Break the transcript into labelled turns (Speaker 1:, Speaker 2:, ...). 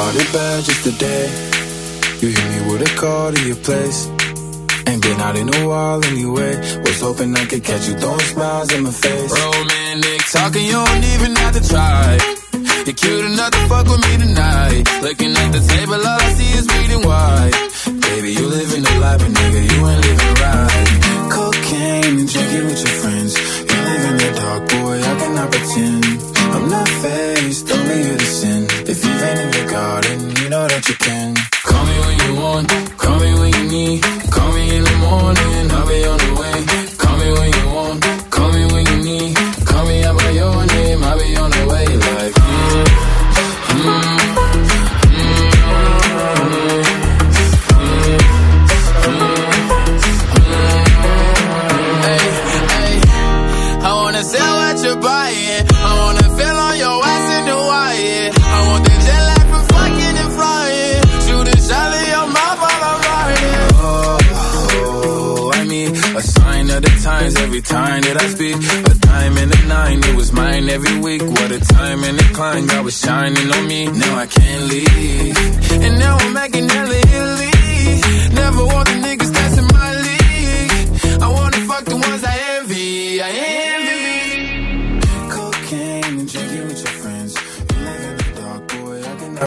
Speaker 1: started bad just today. You hit me with a call to your place. Ain't been out in a while anyway. Was hoping I could catch you throwing smiles in my face.
Speaker 2: Romantic talking, you don't even have to try. You're cute enough to fuck with me tonight. Looking at the table, all I see is bleeding white. Baby, you living the life, but nigga, you ain't living right.
Speaker 1: Cocaine and drinking with your friends. You live in the dark, boy, I cannot pretend. I'm not faced, only you to sin. If you've been in the garden, you know that you can.
Speaker 2: Call me when you want, call me when you need. Call me in the morning, I'll be on the way. Call me when you want, call me when you need. Call me out by your name, I'll be on the way. Like, I wanna sell what you're buying. I wanna feel on your ass in Hawaii. I want the jet lag from fucking and flying. Shoot a shot in your mouth while I'm riding.
Speaker 1: Oh, I mean, a sign of the times every time that I speak. A dime and a nine, it was mine every week. What a time and a climb, God was shining on me. Now I can't leave.
Speaker 2: And now I'm making hella